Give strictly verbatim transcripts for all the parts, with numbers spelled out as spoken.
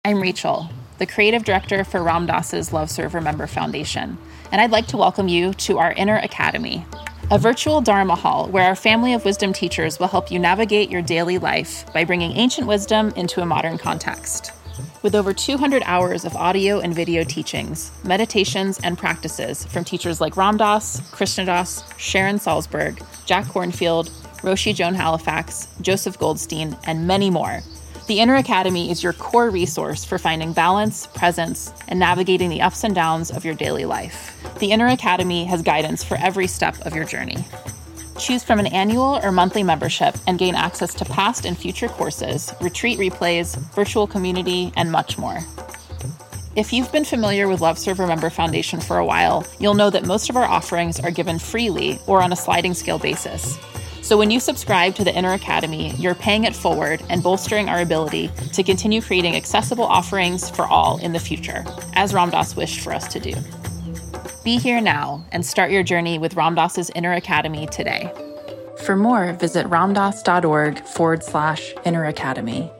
I'm Rachel, the creative director for Ram Dass's Love Serve Remember Foundation, and I'd like to welcome you to our Inner Academy, a virtual Dharma hall where our family of wisdom teachers will help you navigate your daily life by bringing ancient wisdom into a modern context. With over two hundred hours of audio and video teachings, meditations, and practices from teachers like Ram Dass, Krishna Das, Sharon Salzberg, Jack Kornfield, Roshi Joan Halifax, Joseph Goldstein, and many more, the Inner Academy is your core resource for finding balance, presence, and navigating the ups and downs of your daily life. The Inner Academy has guidance for every step of your journey. Choose from an annual or monthly membership and gain access to past and future courses, retreat replays, virtual community, and much more. If you've been familiar with Love Serve Remember Foundation for a while, you'll know that most of our offerings are given freely or on a sliding scale basis. So when you subscribe to the Inner Academy, you're paying it forward and bolstering our ability to continue creating accessible offerings for all in the future, as Ram Dass wished for us to do. Be here now and start your journey with Ram Dass's Inner Academy today. For more, visit ramdass.org forward slash Inner Academy.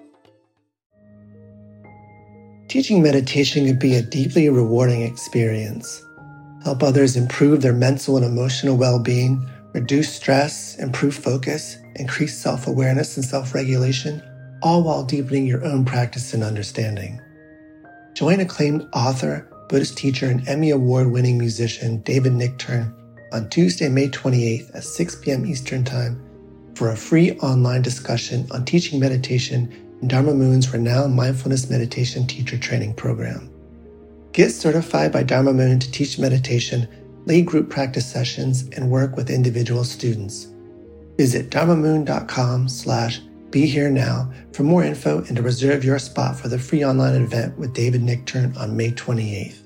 Teaching meditation can be a deeply rewarding experience. Help others improve their mental and emotional well-being, reduce stress, improve focus, increase self-awareness and self-regulation, all while deepening your own practice and understanding. Join acclaimed author, Buddhist teacher, and Emmy Award-winning musician David Nichtern on Tuesday, May twenty-eighth at six p.m. Eastern Time for a free online discussion on teaching meditation in Dharma Moon's renowned mindfulness meditation teacher training program. Get certified by Dharma Moon to teach meditation, lead group practice sessions, and work with individual students. Visit dharmamoon.com slash be here now for more info and to reserve your spot for the free online event with David Nichtern on May twenty-eighth.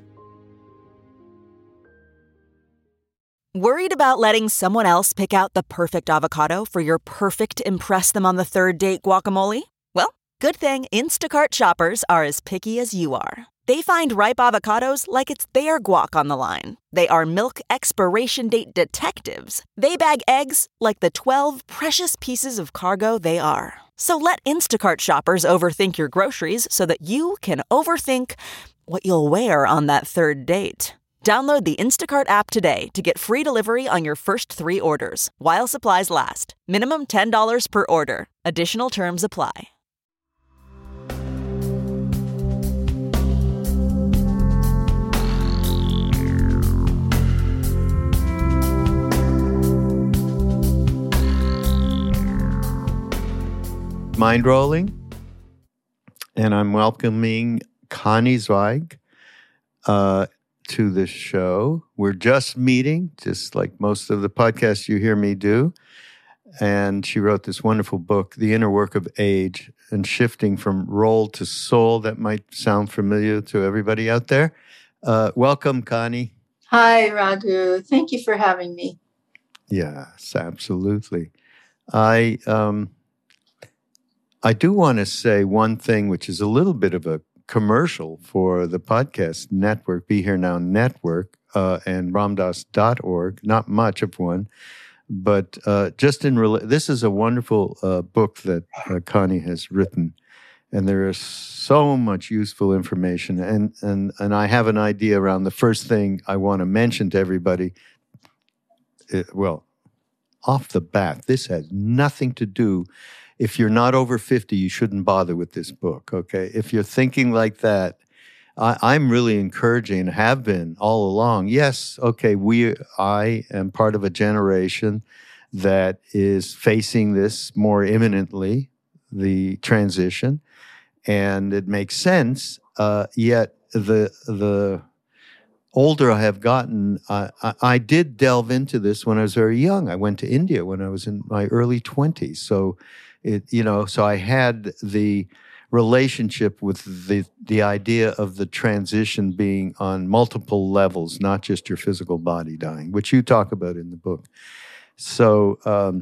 Worried about letting someone else pick out the perfect avocado for your perfect impress them on the third date guacamole? Well, good thing Instacart shoppers are as picky as you are. They find ripe avocados like it's their guac on the line. They are milk expiration date detectives. They bag eggs like the twelve precious pieces of cargo they are. So let Instacart shoppers overthink your groceries so that you can overthink what you'll wear on that third date. Download the Instacart app today to get free delivery on your first three orders, while supplies last. Minimum ten dollars per order. Additional terms apply. Mind rolling, and I'm welcoming Connie Zweig uh, to the show. We're just meeting, just like most of the podcasts you hear me do, and she wrote this wonderful book, The Inner Work of Age, and shifting from role to soul. That might sound familiar to everybody out there. Uh, welcome, Connie. Hi, Raghu. Thank you for having me. Yes, absolutely. I... Um, I do want to say one thing, which is a little bit of a commercial for the podcast network, Be Here Now Network, uh, and ramdass dot org. Not much of one, but uh, just in rela- this is a wonderful uh, book that uh, Connie has written, and there is so much useful information. And and and I have an idea around the first thing I want to mention to everybody. It, well, off the bat, this has nothing to do. If you're not over fifty, you shouldn't bother with this book, okay? If you're thinking like that, I, I'm really encouraging, have been all along. Yes, okay, we, I am part of a generation that is facing this more imminently, the transition, and it makes sense. Uh, yet the the older I have gotten, uh, I, I did delve into this when I was very young. I went to India when I was in my early twenties, so. It, you know, so I had the relationship with the the idea of the transition being on multiple levels, not just your physical body dying, which you talk about in the book. So um,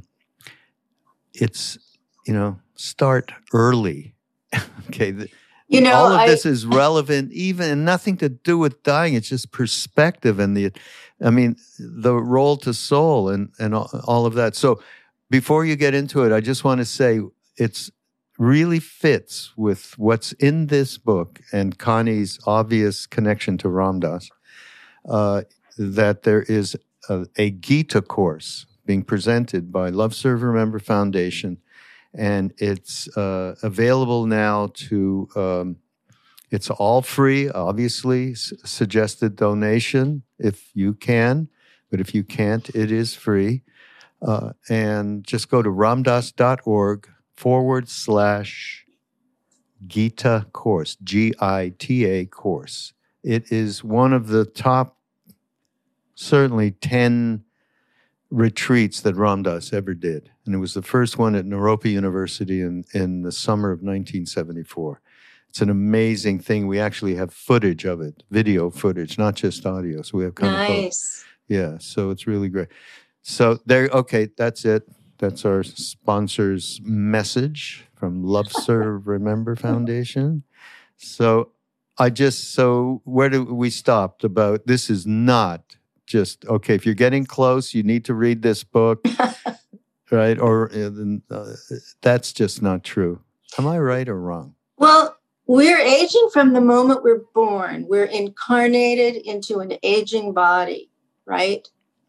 it's, you know, start early. Okay. The, you know, all of I, this is relevant, even nothing to do with dying. It's just perspective and the, I mean, the role to soul and, and all, all of that. So before you get into it, I just want to say it's really fits with what's in this book and Connie's obvious connection to Ram Dass, uh, that there is a, a Gita course being presented by Love Serve Remember Foundation, and it's uh, available now to, um, it's all free, obviously, s- suggested donation if you can, but if you can't, it is free. Uh, and just go to ramdass.org forward slash Gita course, G I T A course. It is one of the top, certainly ten retreats that Ram Dass ever did. And it was the first one at Naropa University in, in the summer of nineteen seventy-four. It's an amazing thing. We actually have footage of it, video footage, not just audio. So we have kind of both. Nice. Yeah, so it's really great. So there, okay, that's it. That's our sponsor's message from Love Serve Remember Foundation. So I just, so where do we stopped about, this is not just, okay, if you're getting close, you need to read this book, right? Or uh, that's just not true. Am I right or wrong? Well, we're aging from the moment we're born. We're incarnated into an aging body, right?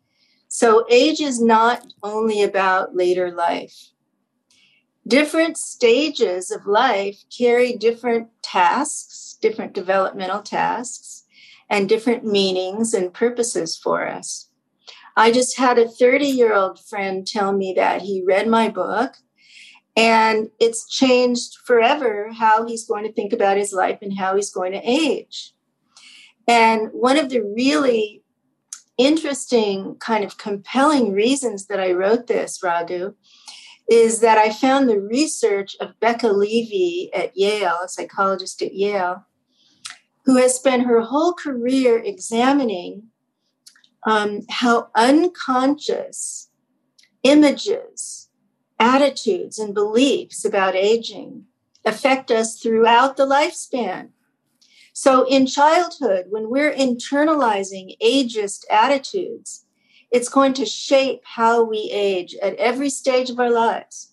So age is not only about later life. Different stages of life carry different tasks, different developmental tasks, and different meanings and purposes for us. I just had a thirty-year-old friend tell me that he read my book, and it's changed forever how he's going to think about his life and how he's going to age. And one of the really interesting, kind of compelling reasons that I wrote this, Raghu, is that I found the research of Becca Levy at Yale, a psychologist at Yale, who has spent her whole career examining um, how unconscious images, attitudes, and beliefs about aging affect us throughout the lifespan. So in childhood, when we're internalizing ageist attitudes, it's going to shape how we age at every stage of our lives.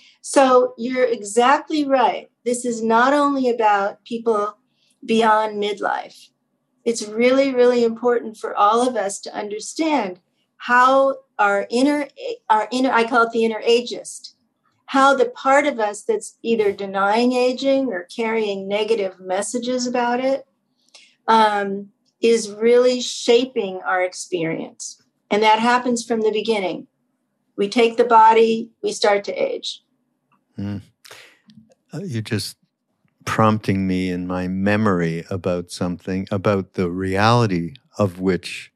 So you're exactly right. This is not only about people beyond midlife. It's really, really important for all of us to understand how our inner, our inner, I call it the inner ageist, how the part of us that's either denying aging or carrying negative messages about it um, is really shaping our experience. And that happens from the beginning. We take the body, we start to age. Mm. Uh, you're just prompting me in my memory about something, about the reality of which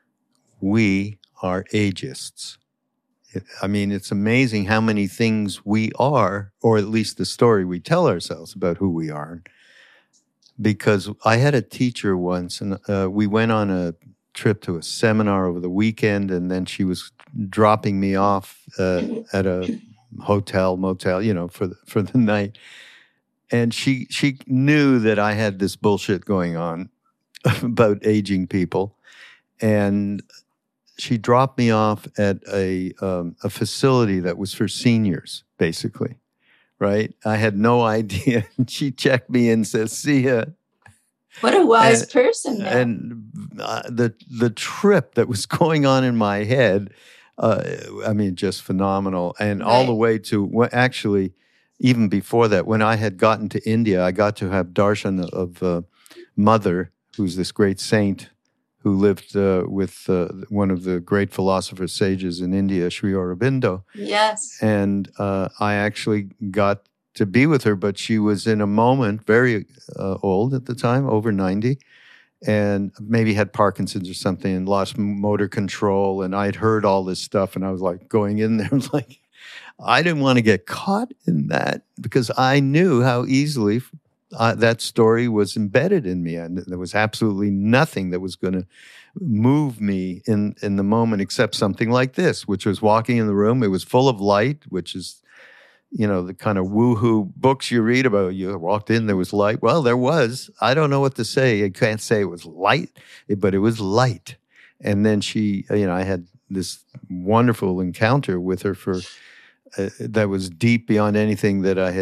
we are ageists. I mean, it's amazing how many things we are, or at least the story we tell ourselves about who we are. Because I had a teacher once, and uh, we went on a trip to a seminar over the weekend, and then she was dropping me off uh, at a hotel, motel, you know, for the, for the night. And she she knew that I had this bullshit going on about aging people, and she dropped me off at a um, a facility that was for seniors, basically, right? I had no idea. She checked me in and said, "See ya." What a wise and, person. Now. And uh, the the trip that was going on in my head, uh, I mean, just phenomenal. And right. all the way to, well, actually, even before that, when I had gotten to India, I got to have darshan of uh, Mother, who's this great saint who lived uh, with uh, one of the great philosopher sages in India, Sri Aurobindo. Yes. And uh, I actually got to be with her, but she was in a moment, very uh, old at the time, over ninety, and maybe had Parkinson's or something and lost motor control. And I'd heard all this stuff, and I was like going in there, like, I didn't want to get caught in that because I knew how easily uh, that story was embedded in me. And there was absolutely nothing that was going to move me in, in the moment except something like this, which was walking in the room. It was full of light, which is, you know, the kind of woohoo books you read about. You walked in, there was light. Well, there was. I don't know what to say. I can't say it was light, but it was light. And then she, you know, I had this wonderful encounter with her for uh, that was deep beyond anything that I had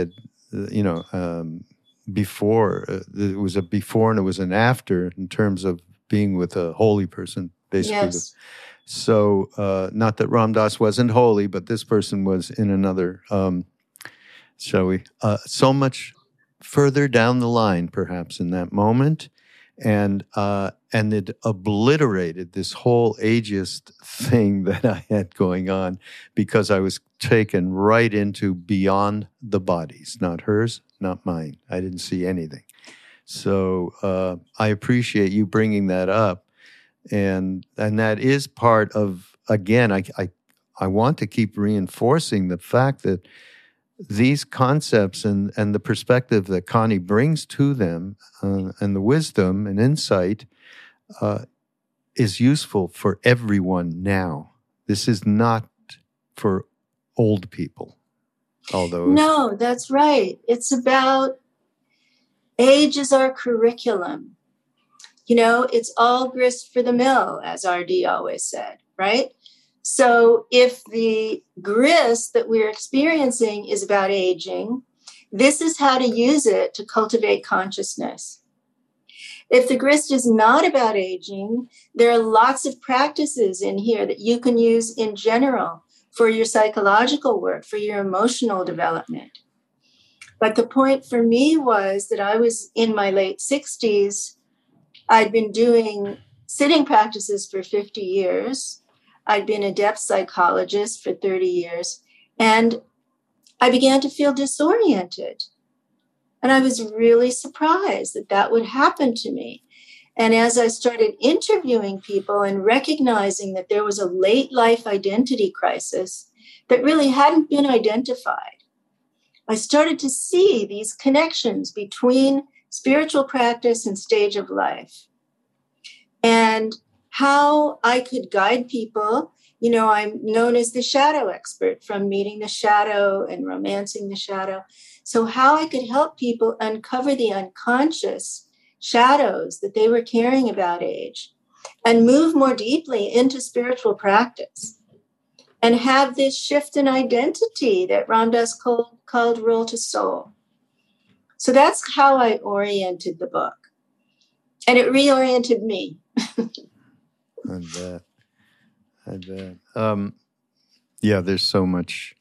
you know, um, before. Uh, it was a before and it was an after in terms of being with a holy person, basically. Yes. So, uh, not that Ram Dass wasn't holy, but this person was in another, um, shall we, uh, so much further down the line, perhaps, in that moment. And uh, and it obliterated this whole ageist thing that I had going on because I was taken right into beyond the bodies, not hers, not mine. I didn't see anything. So uh, I appreciate you bringing that up. And and that is part of, again, I, I, I want to keep reinforcing the fact that these concepts and, and the perspective that Connie brings to them uh, and the wisdom and insight uh, is useful for everyone now. This is not for old people, although... No, that's right. It's about age is our curriculum. You know, it's all grist for the mill, as R D always said, right? So if the grist that we're experiencing is about aging, this is how to use it to cultivate consciousness. If the grist is not about aging, there are lots of practices in here that you can use in general for your psychological work, for your emotional development. But the point for me was that I was in my late sixties. I'd been doing sitting practices for fifty years. I'd been a depth psychologist for thirty years, and I began to feel disoriented. And I was really surprised that that would happen to me. And as I started interviewing people and recognizing that there was a late life identity crisis that really hadn't been identified, I started to see these connections between spiritual practice and stage of life. And how I could guide people. You know, I'm known as the shadow expert from meeting the shadow and romancing the shadow. So how I could help people uncover the unconscious shadows that they were carrying about age and move more deeply into spiritual practice and have this shift in identity that Ram Dass called, called Role to Soul. So that's how I oriented the book. And it reoriented me. I bet. I bet. Um, yeah, there's so much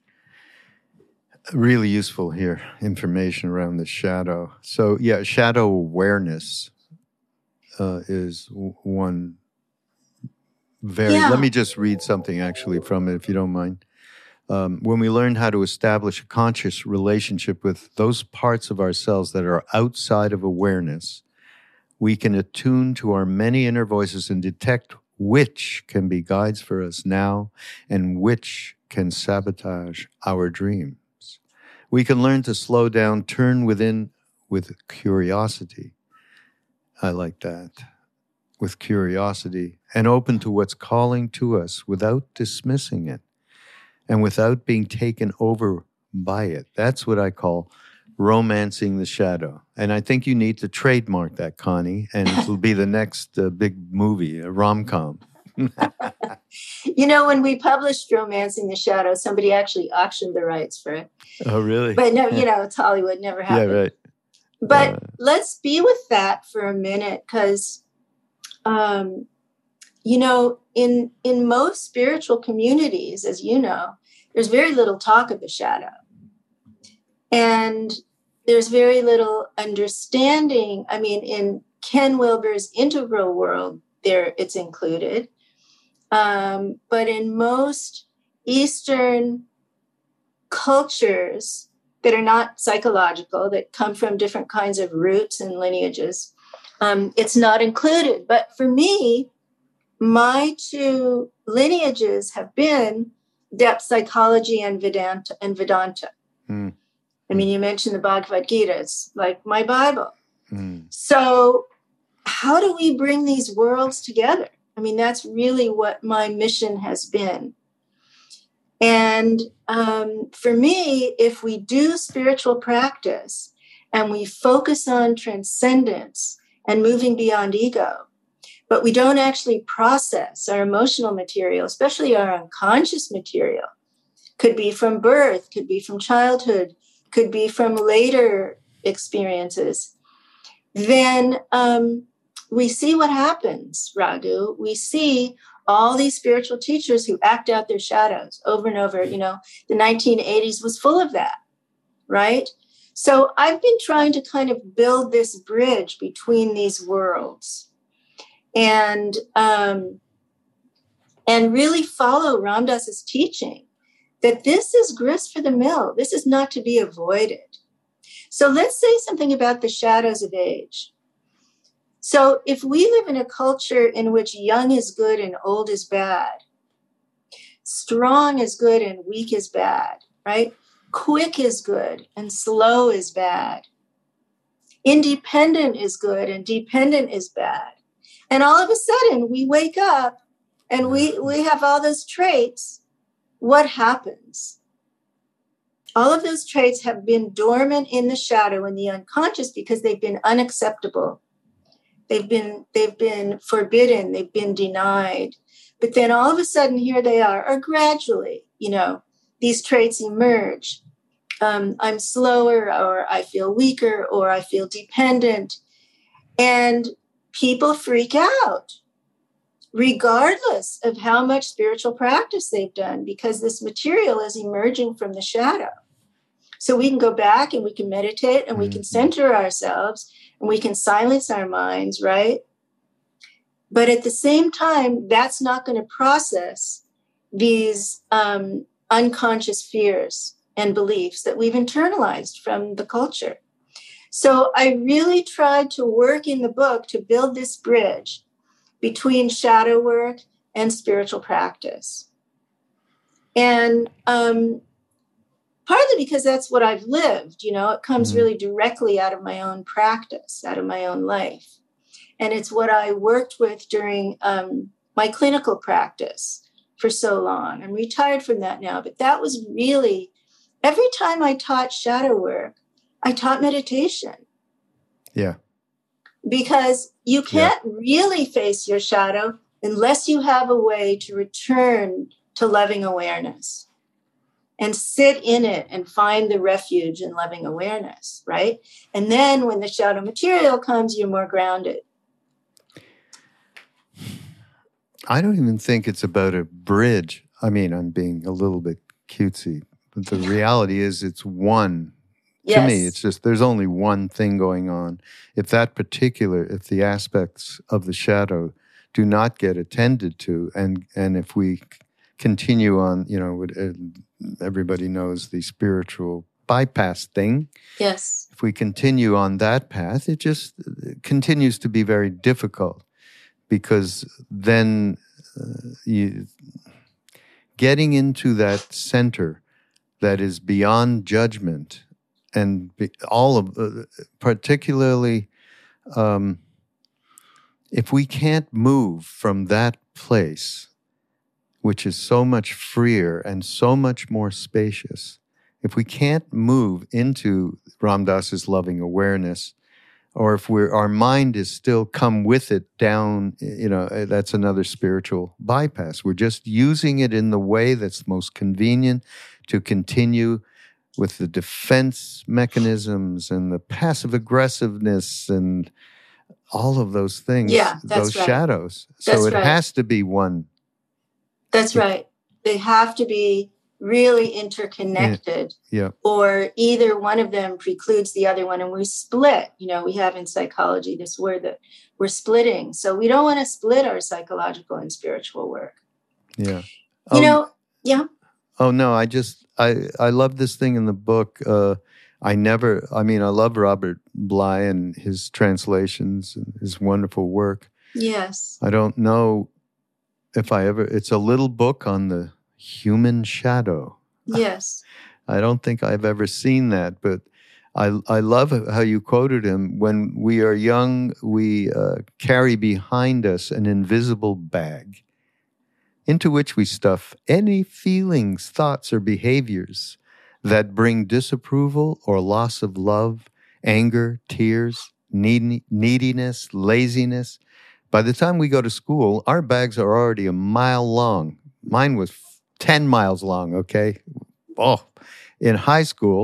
really useful here, information around the shadow. So, yeah, shadow awareness uh, is w- one very... Yeah. Let me just read something, actually, from it, if you don't mind. Um, when we learn how to establish a conscious relationship with those parts of ourselves that are outside of awareness, we can attune to our many inner voices and detect which can be guides for us now and which can sabotage our dreams. We can learn to slow down, turn within with curiosity. I like that. With curiosity and open to what's calling to us without dismissing it and without being taken over by it. That's what I call romancing the shadow. And I think you need to trademark that, Connie, and it'll be the next uh, big movie, a rom-com. You know, when we published Romancing the Shadow, somebody actually auctioned the rights for it. Oh, really? But no, you know, it's Hollywood, never happened. Yeah, right. But uh, let's be with that for a minute, because, um, you know, in in most spiritual communities, as you know, there's very little talk of the shadow. And there's very little understanding. I mean, in Ken Wilber's Integral World, there it's included. Um, but in most Eastern cultures that are not psychological, that come from different kinds of roots and lineages, um, it's not included. But for me, my two lineages have been depth psychology and Vedanta. And Vedanta. Mm. I mean, you mentioned the Bhagavad Gita. It's like my Bible. Mm. So how do we bring these worlds together? I mean, that's really what my mission has been. And um, for me, if we do spiritual practice and we focus on transcendence and moving beyond ego, but we don't actually process our emotional material, especially our unconscious material, could be from birth, could be from childhood, could be from later experiences, then um, we see what happens, Raghu. We see all these spiritual teachers who act out their shadows over and over. You know, the nineteen eighties was full of that, right? So I've been trying to kind of build this bridge between these worlds and um, and really follow Ram Dass's teaching that this is grist for the mill. This is not to be avoided. So let's say something about the shadows of age. So if we live in a culture in which young is good and old is bad, strong is good and weak is bad, right? Quick is good and slow is bad. Independent is good and dependent is bad. And all of a sudden we wake up and we, we have all those traits. What happens? All of those traits have been dormant in the shadow, in the unconscious, because they've been unacceptable. They've been, they've been forbidden. They've been denied. But then all of a sudden, here they are, or gradually, you know, these traits emerge. Um, I'm slower, or I feel weaker, or I feel dependent. And people freak out, regardless of how much spiritual practice they've done, because this material is emerging from the shadow. So we can go back and we can meditate and we can center ourselves and we can silence our minds, right? But at the same time, that's not going to process these um, unconscious fears and beliefs that we've internalized from the culture. So I really tried to work in the book to build this bridge between shadow work and spiritual practice. And um, partly because that's what I've lived, you know, it comes mm-hmm. really directly out of my own practice, out of my own life. And it's what I worked with during um, my clinical practice for so long. I'm retired from that now, but that was really, every time I taught shadow work, I taught meditation. Yeah. Because you can't yeah. really face your shadow unless you have a way to return to loving awareness and sit in it and find the refuge in loving awareness, right? And then when the shadow material comes, you're more grounded. I don't even think it's about a bridge. I mean, I'm being a little bit cutesy, but the reality is it's one. Yes. To me, it's just there's only one thing going on. If that particular, if the aspects of the shadow do not get attended to, and and if we continue on, you know, everybody knows the spiritual bypass thing. Yes. If we continue on that path, it just continues to be very difficult because then uh, you, getting into that center that is beyond judgment. And all of, uh, particularly, um, if we can't move from that place, which is so much freer and so much more spacious, if we can't move into Ram Dass's loving awareness, or if we're, our mind is still come with it down, you know, that's another spiritual bypass. We're just using it in the way that's most convenient to continue with the defense mechanisms and the passive aggressiveness and all of those things, yeah, that's those right. shadows. That's so it right. has to be one. That's right. They have to be really interconnected, yeah. yeah. or either one of them precludes the other one, and we split. You know, we have in psychology this word that we're splitting. So we don't want to split our psychological and spiritual work. Yeah. You um, know, yeah. Oh, no, I just, I, I love this thing in the book. Uh, I never, I mean, I love Robert Bly and his translations and his wonderful work. Yes. I don't know if I ever, it's a little book on the human shadow. Yes. I don't think I've ever seen that, but I, I love how you quoted him. When we are young, we uh, carry behind us an invisible bag into which we stuff any feelings, thoughts, or behaviors that bring disapproval or loss of love, anger, tears, need, neediness, laziness. By the time we go to school, our bags are already a mile long. Mine was ten miles long, okay? Oh, in high school,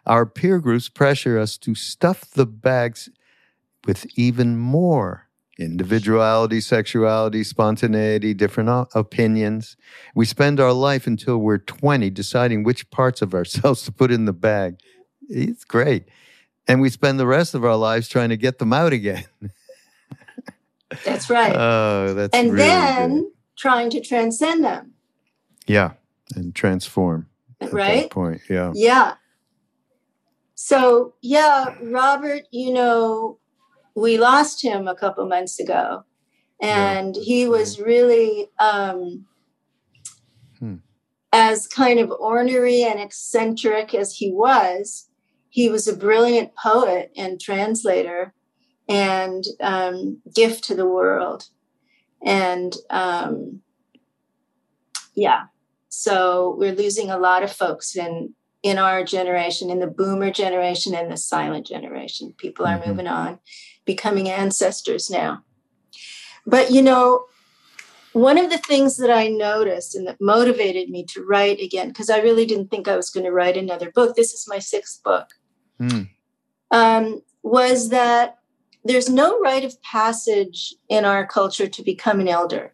Our peer groups pressure us to stuff the bags with even more individuality, sexuality, spontaneity, different o- opinions. We spend our life until we're twenty deciding which parts of ourselves to put in the bag. It's great. And we spend the rest of our lives trying to get them out again. That's right. Oh, that's and really then good. Trying to transcend them. Yeah, and transform at right? that point. Yeah. Yeah. So, yeah, Robert, you know, we lost him a couple months ago. And yeah, he was right. really, um, hmm. as kind of ornery and eccentric as he was, he was a brilliant poet and translator and um, gift to the world. And um, yeah, so we're losing a lot of folks in, in our generation, in the boomer generation and the silent generation. People are mm-hmm. moving on, becoming ancestors now. But, you know, one of the things that I noticed and that motivated me to write again, because I really didn't think I was going to write another book. This is my sixth book. Mm. Um, was that there's no rite of passage in our culture to become an elder.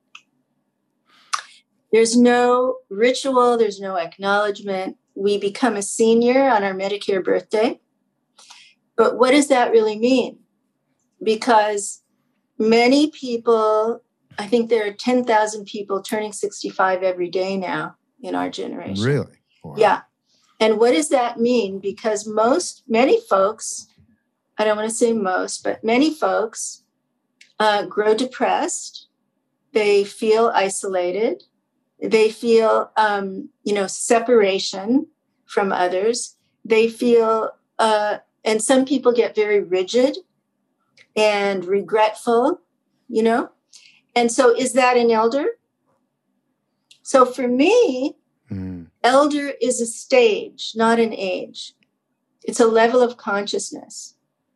There's no ritual. There's no acknowledgement. We become a senior on our Medicare birthday. But what does that really mean? Because many people, I think there are ten thousand people turning sixty-five every day now in our generation. Really? Wow. Yeah. And what does that mean? Because most, many folks, I don't want to say most, but many folks uh, grow depressed. They feel isolated. They feel, um, you know, separation from others. They feel, uh, and some people get very rigid and regretful, you know. And so is that an elder? So for me, mm. elder is a stage, not an age. It's a level of consciousness.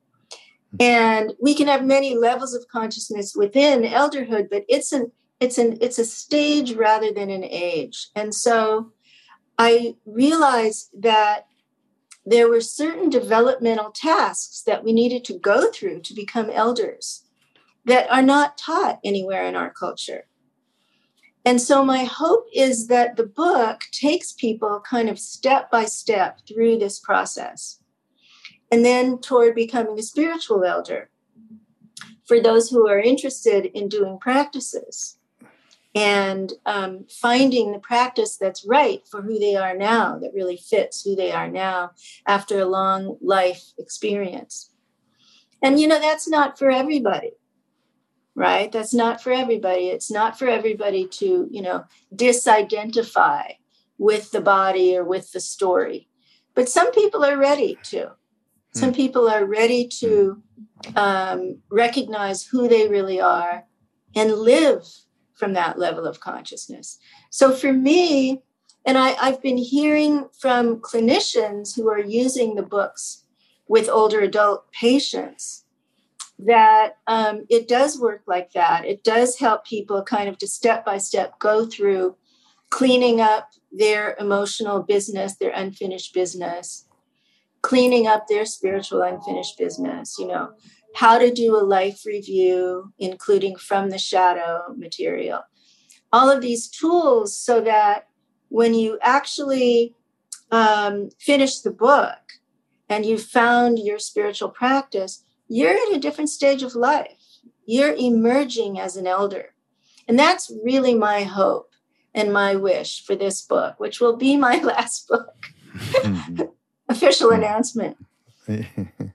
And we can have many levels of consciousness within elderhood, but it's an it's an it's a stage rather than an age. And so I realized that there were certain developmental tasks that we needed to go through to become elders that are not taught anywhere in our culture. And so my hope is that the book takes people kind of step by step through this process. And then toward becoming a spiritual elder for those who are interested in doing practices and um, finding the practice that's right for who they are now, that really fits who they are now after a long life experience. And, you know, that's not for everybody, right? That's not for everybody. It's not for everybody to, you know, disidentify with the body or with the story. But some people are ready to. Some people are ready to um, recognize who they really are and live from that level of consciousness. So for me, and I, I've been hearing from clinicians who are using the books with older adult patients that um, it does work like that. It does help people kind of to step by step go through cleaning up their emotional business, their unfinished business, cleaning up their spiritual unfinished business, you know, how to do a life review, including from the shadow material. All of these tools so that when you actually um, finish the book and you've found your spiritual practice, you're at a different stage of life. You're emerging as an elder. And that's really my hope and my wish for this book, which will be my last book. Mm-hmm. Official announcement. You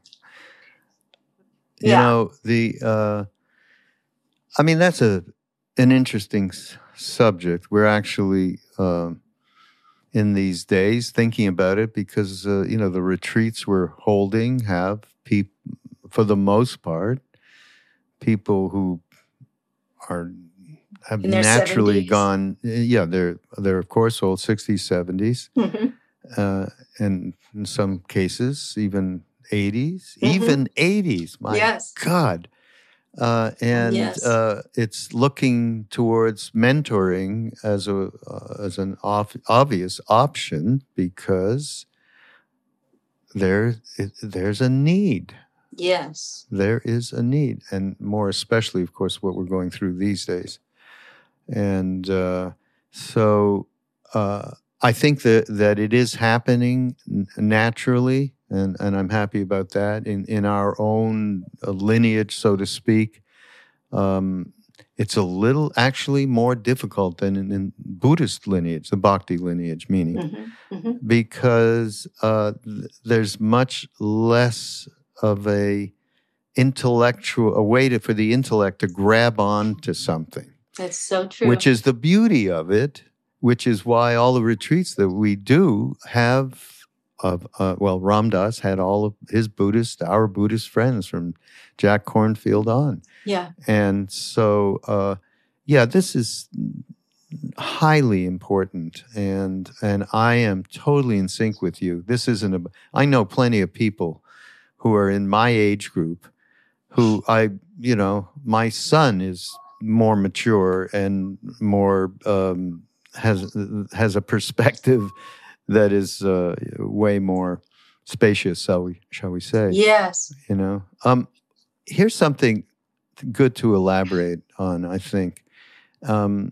yeah. know, the, uh, I mean, that's a an interesting s- subject. We're actually, uh, in these days, thinking about it because, uh, you know, the retreats we're holding have, people, for the most part, people who are have naturally seventies. Gone, yeah, they're, they're of course, old sixties, seventies. Mm-hmm. Uh, and in some cases, even eighties, mm-hmm. even eighties. My yes. God. Uh, and yes. uh, it's looking towards mentoring as a uh, as an off, obvious option because there there's a need. Yes. There is a need, and more especially, of course, what we're going through these days. And uh, so uh, I think that, that it is happening naturally, and, and I'm happy about that, in, in our own lineage, so to speak. Um, it's a little actually more difficult than in, in Buddhist lineage, the Bhakti lineage, meaning, Mm-hmm. Mm-hmm. because uh, th- there's much less of a intellectual, a way to, for the intellect to grab on to something. That's so true. Which is the beauty of it, which is why all the retreats that we do have, of uh, well, Ram Dass had all of his Buddhist, our Buddhist friends from Jack Kornfield on. Yeah. And so, uh, yeah, this is highly important, and and I am totally in sync with you. This isn't a, I know plenty of people who are in my age group who I, you know, my son is more mature and more um, has has a perspective that is uh, way more spacious, shall we shall we say? Yes. You know, um, here's something good to elaborate on. I think um,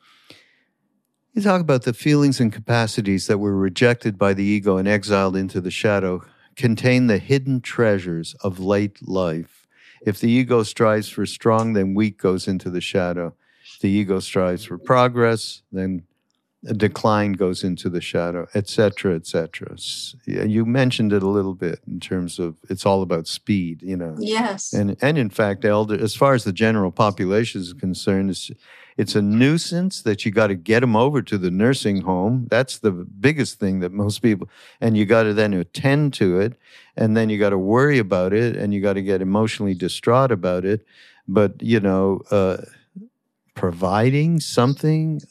you talk about the feelings and capacities that were rejected by the ego and exiled into the shadow contain the hidden treasures of late life. If the ego strives for strong, then weak goes into the shadow. If the ego strives for progress, then a decline goes into the shadow, et cetera, et cetera. You mentioned it a little bit in terms of it's all about speed, you know. Yes. And and in fact, elder, as far as the general population is concerned, it's it's a nuisance that you got to get them over to the nursing home. That's the biggest thing that most people, and you got to then attend to it, and then you got to worry about it, and you got to get emotionally distraught about it. But, you know, uh, providing something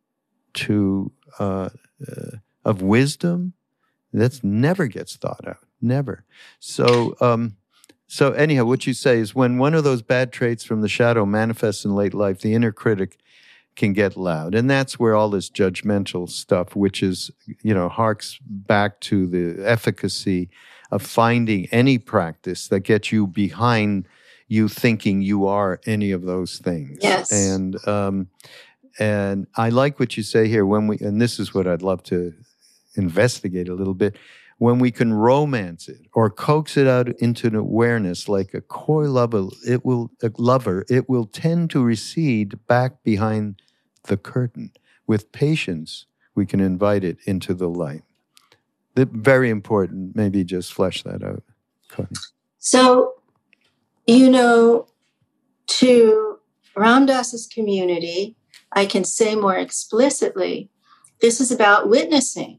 to uh, uh, of wisdom, that's never gets thought out, never. So, um, so anyhow, what you say is when one of those bad traits from the shadow manifests in late life, the inner critic can get loud. And that's where all this judgmental stuff, which is, you know, harks back to the efficacy of finding any practice that gets you behind you thinking you are any of those things. Yes. And, um, and I like what you say here when we, and this is what I'd love to investigate a little bit, when we can romance it or coax it out into an awareness like a coy lover, it will, a lover, it will tend to recede back behind the curtain. With patience, we can invite it into the light. The, very important. Maybe just flesh that out, Connie. So, you know, to Ram Dass's community, I can say more explicitly, this is about witnessing.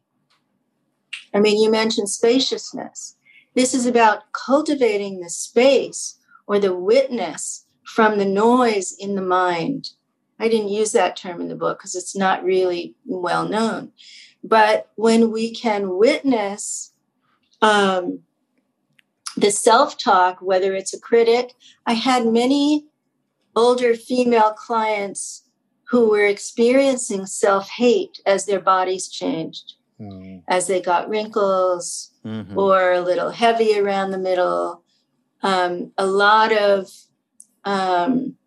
I mean, you mentioned spaciousness. This is about cultivating the space or the witness from the noise in the mind. I didn't use that term in the book because it's not really well known. But when we can witness um, the self-talk, whether it's a critic, I had many older female clients who were experiencing self-hate as their bodies changed. Mm. As they got wrinkles mm-hmm. or a little heavy around the middle, um, a lot of um,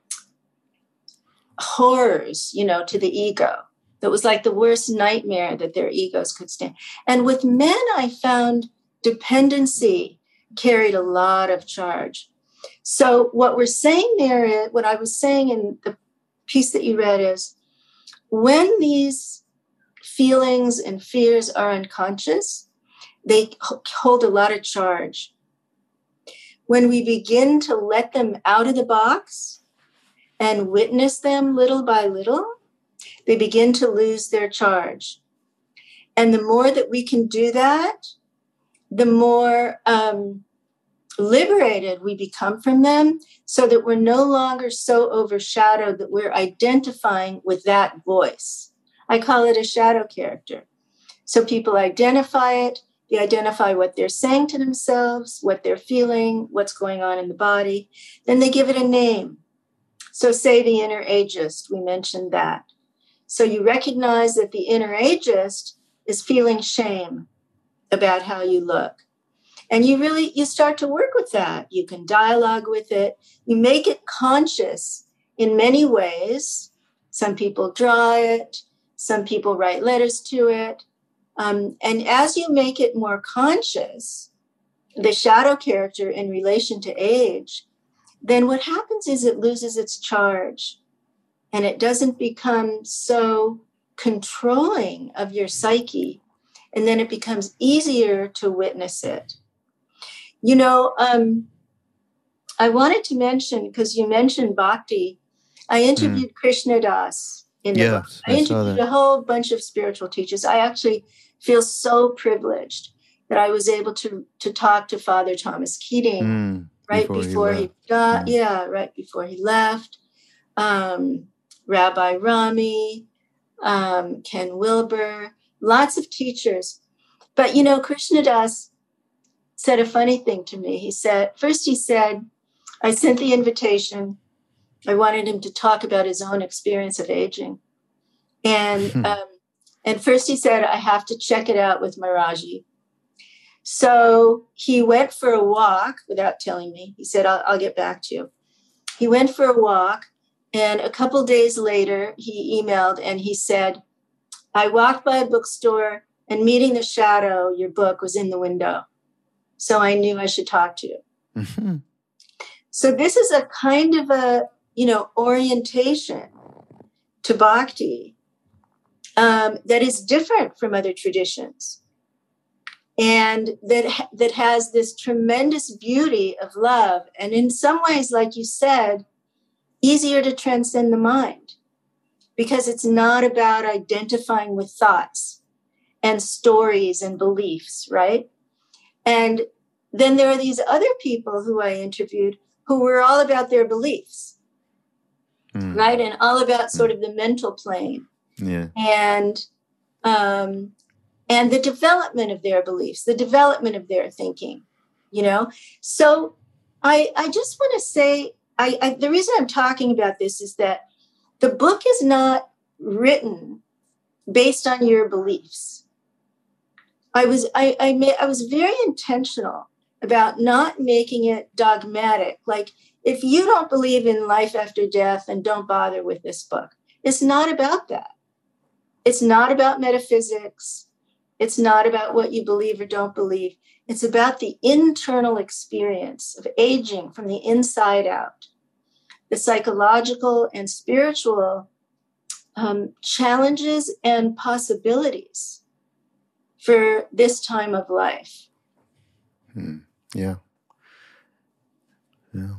horrors, you know, to the ego. That was like the worst nightmare that their egos could stand. And with men, I found dependency carried a lot of charge. So what we're saying there is, what I was saying in the piece that you read is, when these feelings and fears are unconscious, they hold a lot of charge. When we begin to let them out of the box and witness them little by little, they begin to lose their charge. And the more that we can do that, the more um, liberated we become from them, so that we're no longer so overshadowed that we're identifying with that voice. I call it a shadow character. So people identify it, they identify what they're saying to themselves, what they're feeling, what's going on in the body. Then they give it a name. So say the inner ageist, we mentioned that. So you recognize that the inner ageist is feeling shame about how you look. And you really, you start to work with that. You can dialogue with it. You make it conscious in many ways. Some people draw it. Some people write letters to it. Um, and as you make it more conscious, the shadow character in relation to age, then what happens is it loses its charge and it doesn't become so controlling of your psyche. And then it becomes easier to witness it. You know, um, I wanted to mention, because you mentioned Bhakti, I interviewed mm. Krishna Das in the yes, book. I, I interviewed a whole bunch of spiritual teachers. I actually feel so privileged that I was able to, to talk to Father Thomas Keating mm, right before, before he, he got, mm. yeah, right before he left. Um, Rabbi Rami, um, Ken Wilber, lots of teachers. But, you know, Krishna Das said a funny thing to me. He said, first he said, I sent the invitation. I wanted him to talk about his own experience of aging. And um, and first he said, I have to check it out with Maharaji. So he went for a walk without telling me. He said, I'll, I'll get back to you. He went for a walk. And a couple days later, he emailed and he said, I walked by a bookstore and Meeting the Shadow, your book, was in the window. So I knew I should talk to you. Mm-hmm. So this is a kind of a, you know, orientation to Bhakti um, that is different from other traditions. And that, that has this tremendous beauty of love. And in some ways, like you said, easier to transcend the mind because it's not about identifying with thoughts and stories and beliefs, right? And then there are these other people who I interviewed who were all about their beliefs, mm. right? And all about sort of the mental plane. Yeah. And um, and the development of their beliefs, the development of their thinking, you know? So I I just want to say, I, I the reason I'm talking about this is that the book is not written based on your beliefs. I was I I, made, I was very intentional about not making it dogmatic. Like, if you don't believe in life after death, then don't bother with this book. It's not about that. It's not about metaphysics. It's not about what you believe or don't believe. It's about the internal experience of aging from the inside out, the psychological and spiritual um, challenges and possibilities for this time of life. Hmm. Yeah. Yeah.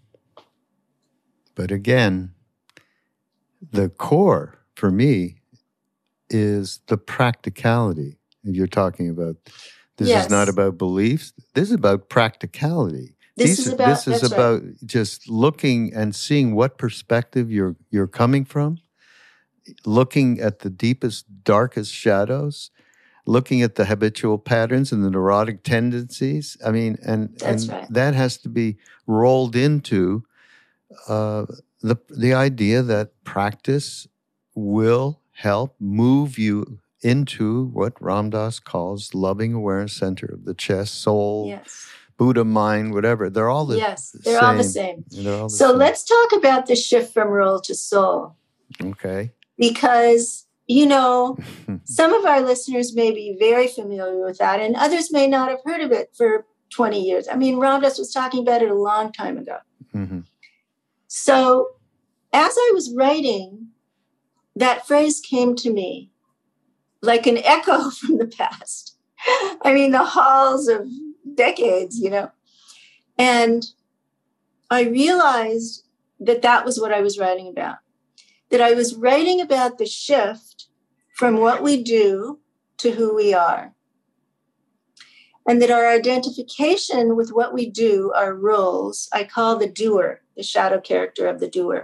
But again, the core for me is the practicality. You're talking about this yes. is not about beliefs. This is about practicality. This These, is about this is about right. just looking and seeing what perspective you're you're coming from, looking at the deepest, darkest shadows, looking at the habitual patterns and the neurotic tendencies. I mean, and, That's and right. that has to be rolled into uh, the the idea that practice will help move you into what Ram Dass calls loving awareness center of the chest, soul, yes. Buddha mind, whatever. They're all the yes, they're same. all the same. They're all the so same. Let's talk about the shift from role to soul. Okay. Because, you know, some of our listeners may be very familiar with that, and others may not have heard of it for twenty years. I mean, Ram Dass was talking about it a long time ago. Mm-hmm. So as I was writing, that phrase came to me like an echo from the past. I mean, the halls of decades, you know. And I realized that that was what I was writing about, that I was writing about the shift from what we do to who we are. And that our identification with what we do, our roles, I call the doer, the shadow character of the doer.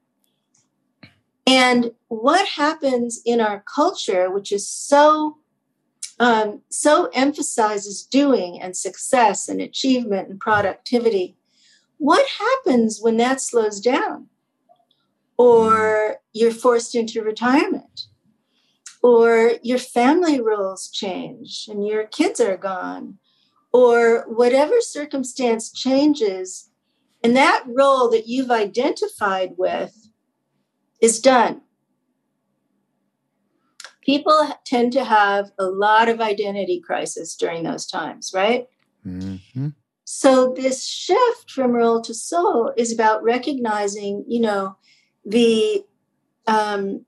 And what happens in our culture, which is so, um, so emphasizes doing and success and achievement and productivity, what happens when that slows down? Or you're forced into retirement? Or your family roles change and your kids are gone? or whatever circumstance changes, and that role that you've identified with is done. People tend to have a lot of identity crisis during those times, right? Mm-hmm. So this shift from role to soul is about recognizing, you know, the um,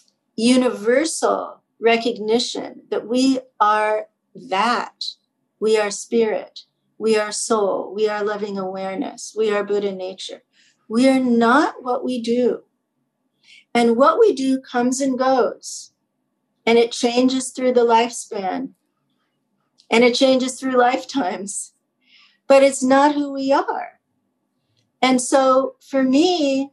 universal recognition that we are that. We are spirit. We are soul. We are loving awareness. We are Buddha nature. We are not what we do. And what we do comes and goes. And it changes through the lifespan. And it changes through lifetimes. But it's not who we are. And so for me,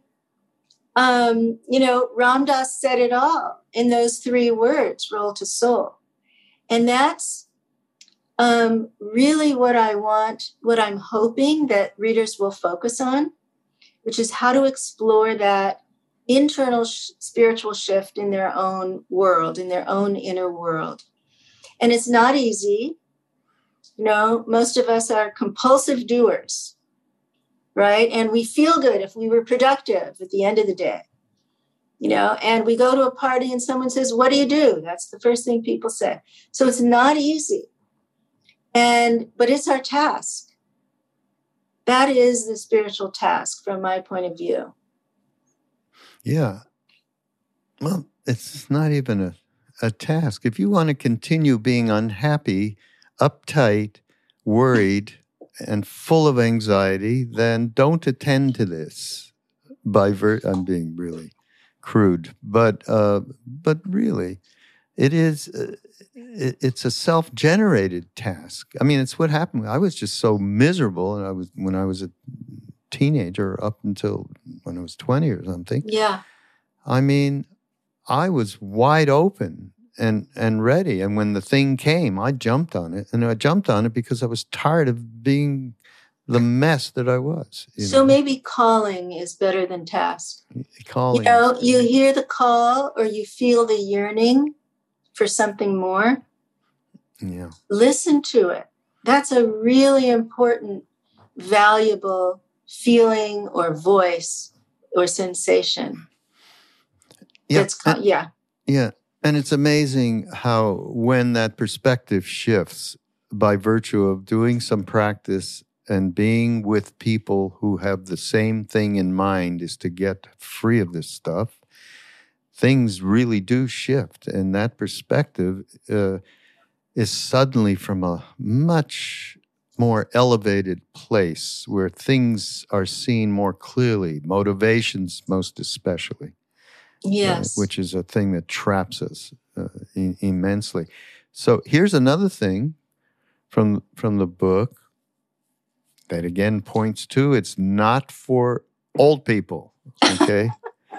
um, you know, Ram Dass said it all in those three words, role to soul. And that's um, really what I want, what I'm hoping that readers will focus on, which is how to explore that internal sh- spiritual shift in their own world, in their own inner world. And it's not easy. You know, most of us are compulsive doers, right? And we feel good if we were productive at the end of the day, you know, and we go to a party and someone says, what do you do? That's the first thing people say. So it's not easy. And, but it's our task. That is the spiritual task from my point of view. Yeah. Well, it's not even a, a task. If you want to continue being unhappy, uptight, worried, and full of anxiety, then don't attend to this. By ver- I'm being really crude, but uh, but really, it is. Uh, it, it's a self-generated task. I mean, it's what happened. I was just so miserable, and I was when I was a teenager up until when I was twenty or something. Yeah. I mean, I was wide open and and ready. And when the thing came, I jumped on it. And I jumped on it because I was tired of being the mess that I was. You so know? Maybe calling is better than task. Calling. You know, you hear the call or you feel the yearning for something more. Yeah. Listen to it. That's a really important, valuable feeling or voice or sensation. Yeah. That's called, yeah. Yeah. And it's amazing how when that perspective shifts by virtue of doing some practice and being with people who have the same thing in mind is to get free of this stuff, things really do shift. And that perspective uh, is suddenly from a much more elevated place where things are seen more clearly, motivations most especially. Yes. Uh, which is a thing that traps us uh, I- immensely. So here's another thing from from the book that again points to it's not for old people, okay?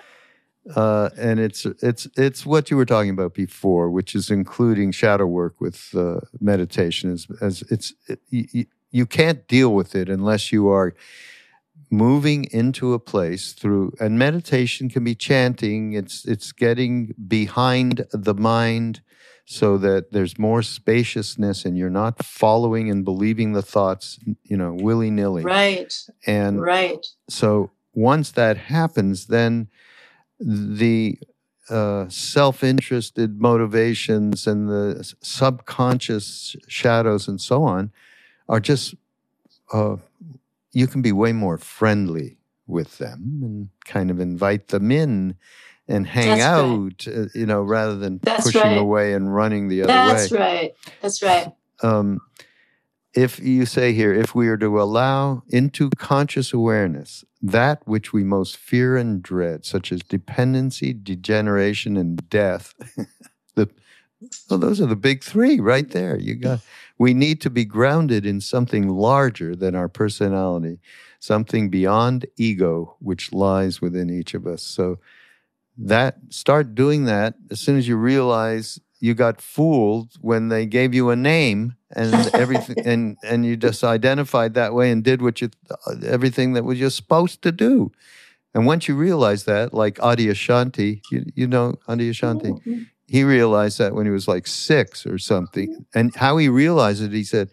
uh, and it's it's it's what you were talking about before, which is including shadow work with uh, meditation. As as it's it, you, you can't deal with it unless you are moving into a place through, and meditation can be chanting. It's it's getting behind the mind so that there's more spaciousness and you're not following and believing the thoughts, you know, willy-nilly. Right. And right. So once that happens, then the uh, self-interested motivations and the subconscious shadows and so on are just uh, you can be way more friendly with them and kind of invite them in and hang That's out, right. uh, you know, rather than That's pushing right. away and running the other That's way. That's right. That's right. Um, if you say here, if we are to allow into conscious awareness that which we most fear and dread, such as dependency, degeneration, and death, the well, those are the big three right there. You got. We need to be grounded in something larger than our personality, something beyond ego, which lies within each of us. So that start doing that as soon as you realize you got fooled when they gave you a name and everything, and and you just identified that way and did what you everything that was you're supposed to do. And once you realize that, like Adyashanti, you, you know Adyashanti. Mm-hmm. He realized that when he was like six or something. And how he realized it, he said,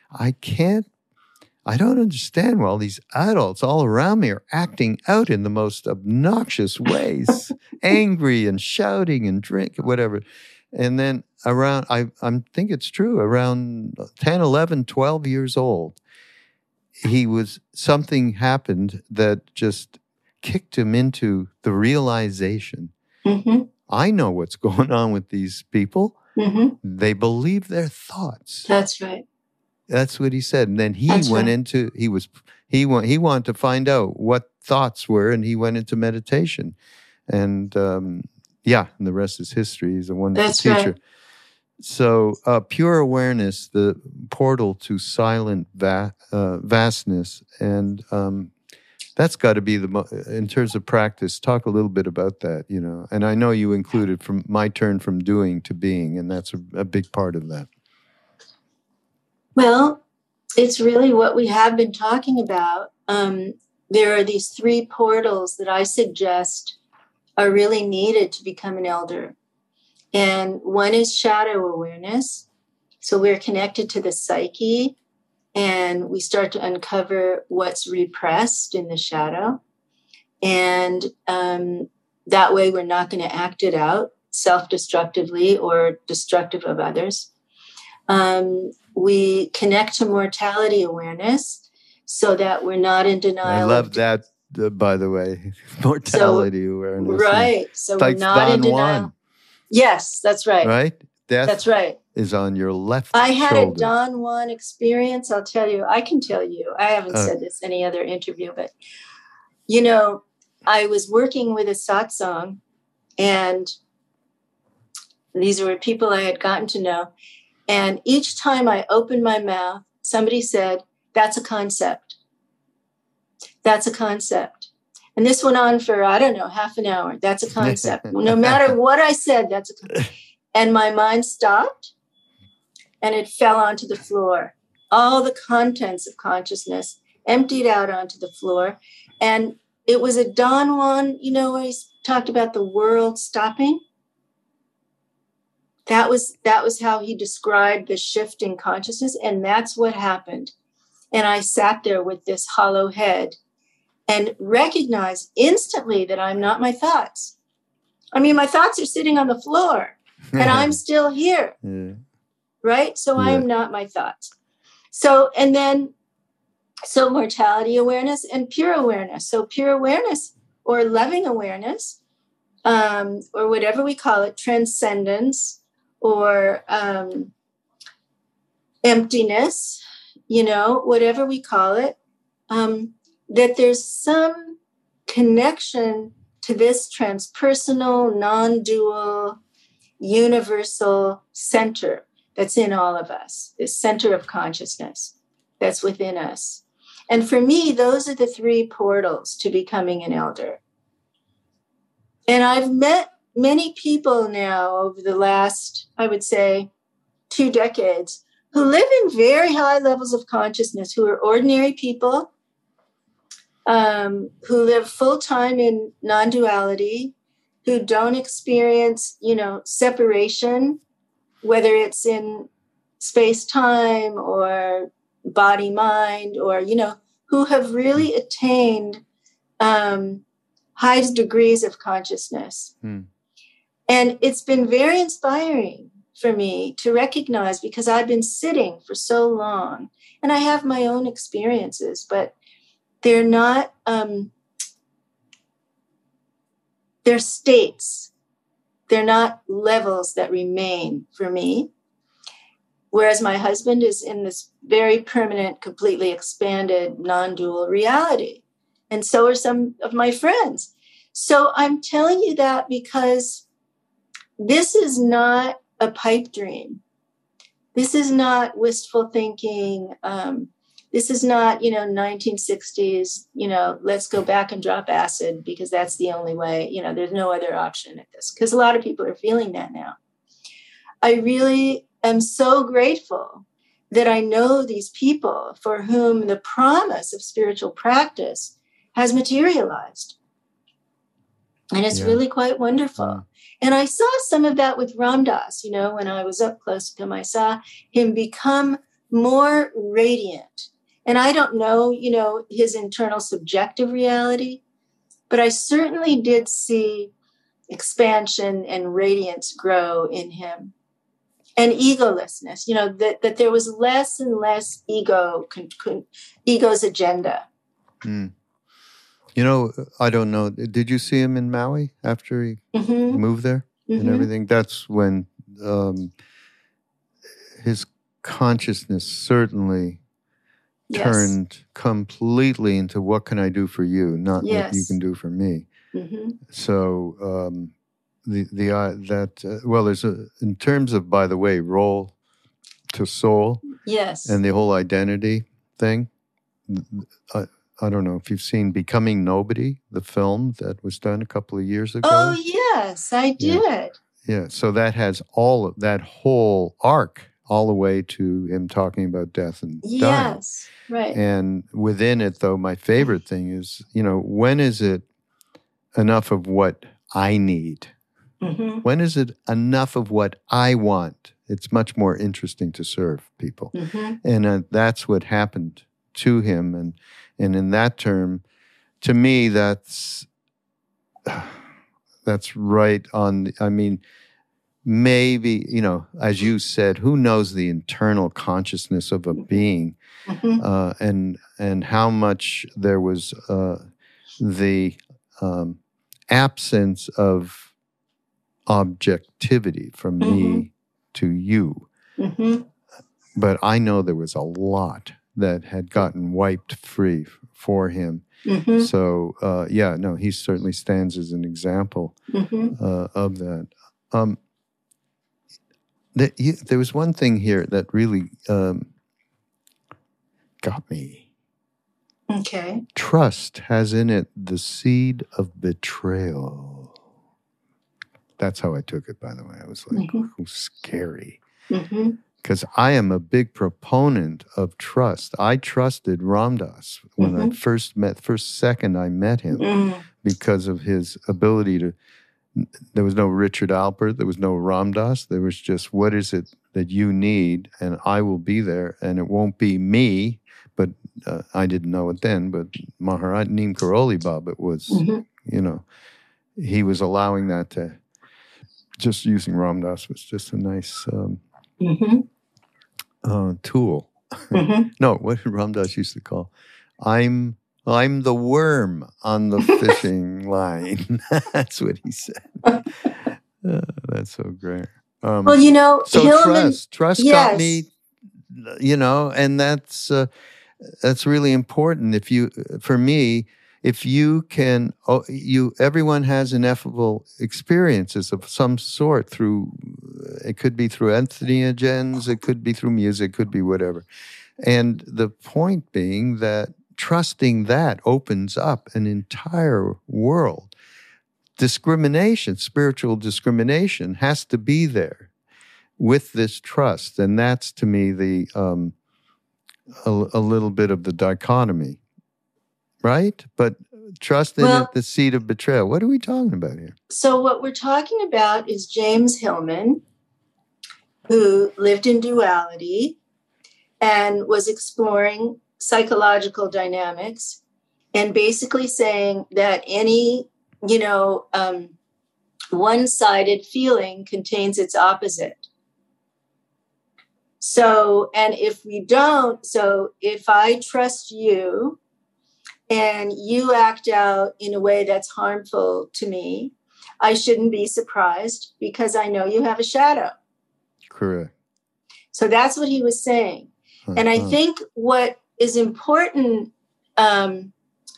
I can't, I don't understand why all these adults all around me are acting out in the most obnoxious ways, angry and shouting and drinking, whatever. And then around, I I think it's true, around ten, eleven, twelve years old, he was, something happened that just kicked him into the realization, mm-hmm. I know what's going on with these people. Mm-hmm. They believe their thoughts. That's right. That's what he said. And then he That's went right. into, he was, he went, he wanted to find out what thoughts were, and he went into meditation. And um, yeah, and the rest is history. He's a wonderful That's teacher. Right. So uh, pure awareness, the portal to silent va- uh, vastness. And um, that's got to be the, mo- in terms of practice, talk a little bit about that, you know. And I know you included from my turn from doing to being, and that's a, a big part of that. Well, it's really what we have been talking about. Um, there are these three portals that I suggest are really needed to become an elder. And one is shadow awareness. So we're connected to the psyche, and we start to uncover what's repressed in the shadow. And um, that way we're not going to act it out self-destructively or destructive of others. Um, we connect to mortality awareness so that we're not in denial. I love that, uh, by the way, mortality so, awareness. Right. So like we're not Don in denial. Juan. Yes, that's right. Right? Death that's right. is on your left I had shoulder. a Don Juan experience. I'll tell you, I can tell you, I haven't uh, said this in any other interview, but, you know, I was working with a satsang, and these were people I had gotten to know. And each time I opened my mouth, somebody said, that's a concept. That's a concept. And this went on for, I don't know, half an hour. That's a concept. No matter what I said, that's a concept. And my mind stopped, and it fell onto the floor. All the contents of consciousness emptied out onto the floor. And it was a Don Juan, you know, where he talked about the world stopping. That was that was how he described the shift in consciousness, and that's what happened. And I sat there with this hollow head and recognized instantly that I'm not my thoughts. I mean, my thoughts are sitting on the floor, and I'm still here, yeah. Right? So yeah. I'm not my thoughts. So, and then, so mortality awareness and pure awareness. So pure awareness or loving awareness, um, or whatever we call it, transcendence, or um, emptiness, you know, whatever we call it, um, that there's some connection to this transpersonal, non-dual, universal center that's in all of us, this center of consciousness that's within us. And for me, those are the three portals to becoming an elder. And I've met many people now over the last, I would say, two decades who live in very high levels of consciousness, who are ordinary people, um, who live full-time in non-duality, who don't experience, you know, separation, whether it's in space-time or body-mind, or, you know, who have really attained um, high degrees of consciousness. Hmm. And it's been very inspiring for me to recognize, because I've been sitting for so long, and I have my own experiences, but they're not, um, they're states. They're not levels that remain for me. Whereas my husband is in this very permanent, completely expanded, non-dual reality. And so are some of my friends. So I'm telling you that because this is not a pipe dream. This is not wistful thinking. Um, this is not, you know, nineteen sixties, you know, let's go back and drop acid because that's the only way, you know, there's no other option at this. Because a lot of people are feeling that now. I really am so grateful that I know these people for whom the promise of spiritual practice has materialized. And it's yeah. really quite wonderful. Yeah. And I saw some of that with Ram Dass, you know, when I was up close to him, I saw him become more radiant. And I don't know, you know, his internal subjective reality, but I certainly did see expansion and radiance grow in him. And egolessness, you know, that, that there was less and less ego, con, con, ego's agenda. Mm. You know, I don't know. Did you see him in Maui after he mm-hmm. moved there mm-hmm. and everything? That's when um, his consciousness certainly yes. turned completely into what can I do for you, not yes. what you can do for me. Mm-hmm. So um, the the uh, that uh, well, there's a in terms of, by the way, role to soul, yes, and the whole identity thing. I, I don't know if you've seen Becoming Nobody, the film that was done a couple of years ago. Oh yes, I did. Yeah, yeah. So that has all of that whole arc, all the way to him talking about death and dying. Yes, right. And within it, though, my favorite thing is, you know, when is it enough of what I need? Mm-hmm. When is it enough of what I want? It's much more interesting to serve people. Mm-hmm. And uh, that's what happened to him. And and in that term, to me, that's that's right on, the, I mean, maybe, you know, as you said, who knows the internal consciousness of a being, mm-hmm. uh, and and how much there was uh, the um, absence of objectivity from mm-hmm. me to you. Mm-hmm. But I know there was a lot that had gotten wiped free f- for him. Mm-hmm. So, uh, yeah, no, he certainly stands as an example mm-hmm. uh, of that. Um, th- you, there was one thing here that really um, got me. Okay. Trust has in it the seed of betrayal. That's how I took it, by the way. I was like, mm-hmm. oh, scary. Mm-hmm. Because I am a big proponent of trust. I trusted Ram Dass when mm-hmm. I first met, first second I met him, mm. because of his ability to, there was no Richard Alpert, there was no Ram Dass, there was just, what is it that you need? And I will be there, and it won't be me, but uh, I didn't know it then, but Maharaj Neem Karoli Baba was, mm-hmm. you know, he was allowing that to, just using Ram Dass was just a nice um, mm-hmm. uh, tool. Mm-hmm. No, what did Ram Dass used to call? I'm I'm the worm on the fishing line. That's what he said. Uh, that's so great. Um, well, you know, so Hillman, trust, trust yes. got me. You know, and that's uh, that's really important. If you, for me. If you can, oh, you everyone has ineffable experiences of some sort through, it could be through entheogens, it could be through music, it could be whatever. And the point being that trusting that opens up an entire world. Discrimination, spiritual discrimination has to be there with this trust. And that's, to me, the um, a, a little bit of the dichotomy. Right? But trust in well, it, the seed of betrayal. What are we talking about here? So what we're talking about is James Hillman, who lived in duality and was exploring psychological dynamics and basically saying that any, you know, um, one-sided feeling contains its opposite. So, and if we don't, so if I trust you, and you act out in a way that's harmful to me, I shouldn't be surprised because I know you have a shadow. Correct. So that's what he was saying. Uh-huh. And I think what is important um,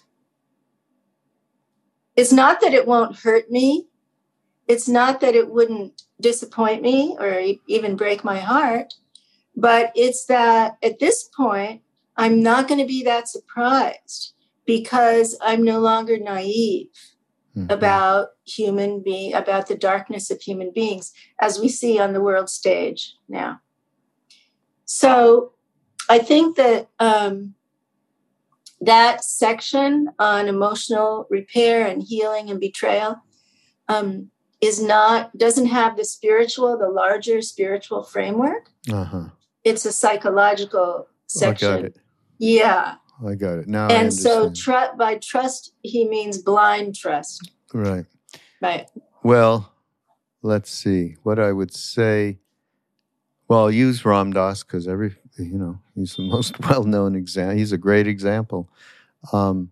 is not that it won't hurt me. It's not that it wouldn't disappoint me or even break my heart. But it's that at this point, I'm not going to be that surprised, because I'm no longer naive mm-hmm. about human being, about the darkness of human beings, as we see on the world stage now. So I think that um, that section on emotional repair and healing and betrayal um, is not, doesn't have the spiritual, the larger spiritual framework. Uh-huh. It's a psychological section. I got it. Yeah. I got it. Now and I understand. so tr- by trust, he means blind trust. Right. Right. Well, let's see. What I would say, well, I'll use Ram Dass because every, you know, he's the most well-known example. He's a great example. Um,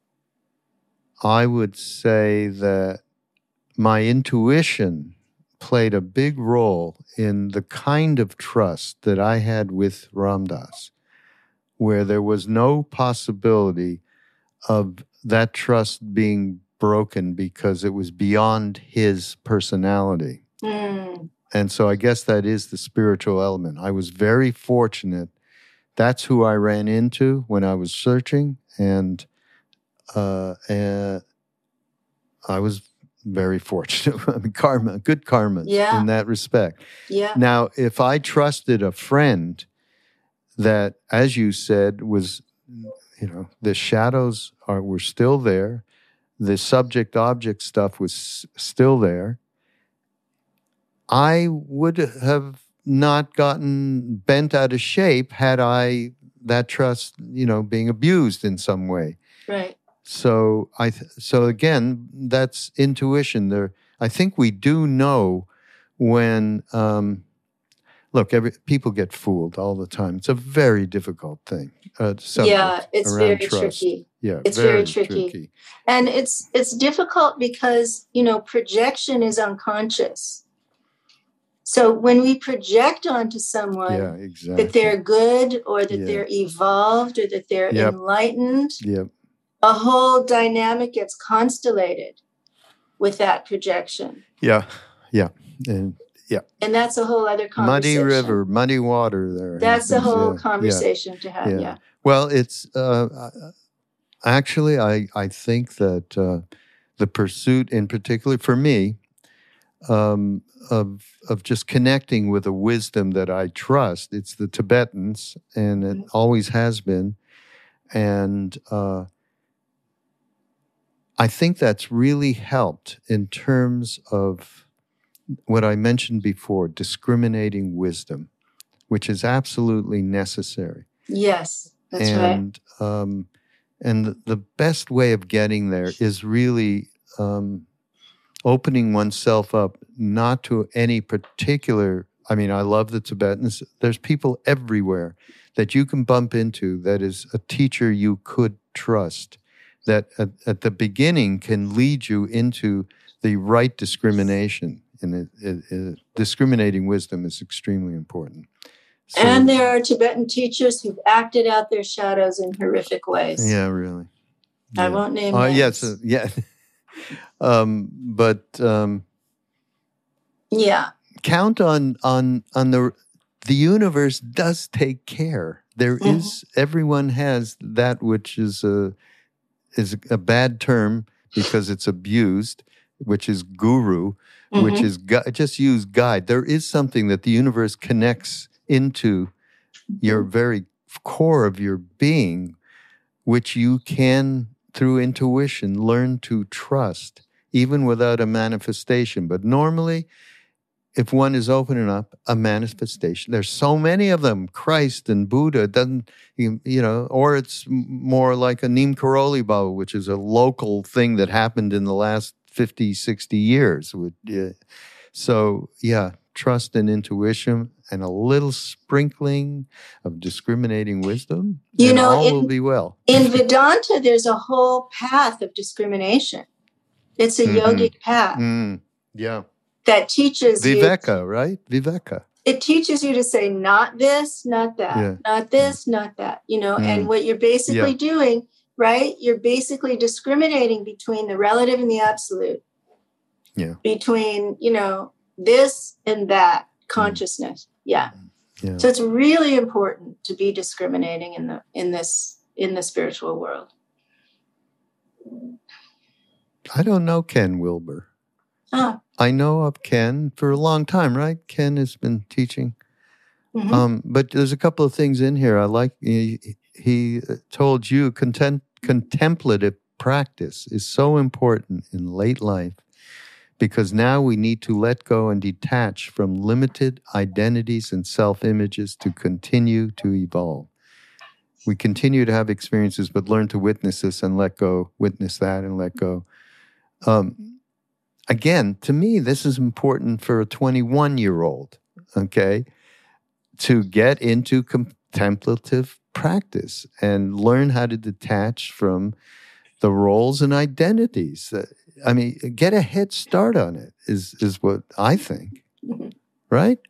I would say that my intuition played a big role in the kind of trust that I had with Ram Dass, where there was no possibility of that trust being broken because it was beyond his personality. Mm. And so I guess that is the spiritual element. I was very fortunate. That's who I ran into when I was searching, and uh, and I was very fortunate. I mean, karma, good karma yeah. in that respect. Yeah. Now, if I trusted a friend that, as you said, was, you know, the shadows are were still there, the subject-object stuff was still there, I would have not gotten bent out of shape had I that trust, you know, being abused in some way. Right. So I, th- so again, that's intuition. There, I think we do know when. Um, look, every people get fooled all the time. It's a very difficult thing. Uh, yeah, it's very trust. tricky. Yeah, it's very, very tricky. tricky, and it's it's difficult because you know projection is unconscious. So when we project onto someone yeah, exactly. that they're good or that yeah. they're evolved or that they're yep. enlightened, yep. a whole dynamic gets constellated with that projection. Yeah, yeah, and yeah. And that's a whole other conversation. Muddy river, muddy water there. That's happens. a whole yeah. conversation yeah. to have, yeah. yeah. Well, it's, uh, actually, I, I think that uh, the pursuit in particular, for me, um, of of just connecting with a wisdom that I trust, it's the Tibetans, and it mm-hmm. always has been. And uh, I think that's really helped in terms of what I mentioned before, discriminating wisdom, which is absolutely necessary. Yes, that's and, right. Um, and the, the best way of getting there is really um, opening oneself up, not to any particular, I mean, I love the Tibetans. There's people everywhere that you can bump into that is a teacher you could trust, that at, at the beginning can lead you into the right discrimination. And it, it, it, discriminating wisdom is extremely important. So, and there are Tibetan teachers who've acted out their shadows in horrific ways. Yeah, really. I yeah. won't name uh, names. Yes, uh, yeah. um, but um, yeah, count on on on the the universe does take care. There mm-hmm. is everyone has that which is a is a bad term because it's abused, which is guru. Mm-hmm. Which is, gu- just use guide. There is something that the universe connects into your very core of your being, which you can, through intuition, learn to trust, even without a manifestation. But normally, if one is opening up a manifestation, there's so many of them, Christ and Buddha, doesn't, you, you know, or it's more like a Neem Karoli Baba, which is a local thing that happened in the last fifty, sixty years. So, yeah, trust and intuition and a little sprinkling of discriminating wisdom, you and know, all in, will be well. In Vedanta, there's a whole path of discrimination. It's a mm-hmm. yogic path. Mm, yeah. That teaches Viveka, you, right? Viveka. It teaches you to say, not this, not that, yeah. not this, mm. not that, you know, mm. and what you're basically yeah. doing, right? You're basically discriminating between the relative and the absolute. Yeah. Between, you know, this and that consciousness. Mm. Yeah. yeah. So it's really important to be discriminating in the in this in the spiritual world. I don't know Ken Wilber. Ah. I know of Ken for a long time, right? Ken has been teaching. Mm-hmm. Um, but there's a couple of things in here I like. He, he told you content, contemplative practice is so important in late life because now we need to let go and detach from limited identities and self-images to continue to evolve. We continue to have experiences, but learn to witness this and let go, witness that and let go. Um, again, to me, this is important for a twenty-one-year-old, okay, to get into contemplative practice and learn how to detach from the roles and identities. I mean, get a head start on it is is what I think, right?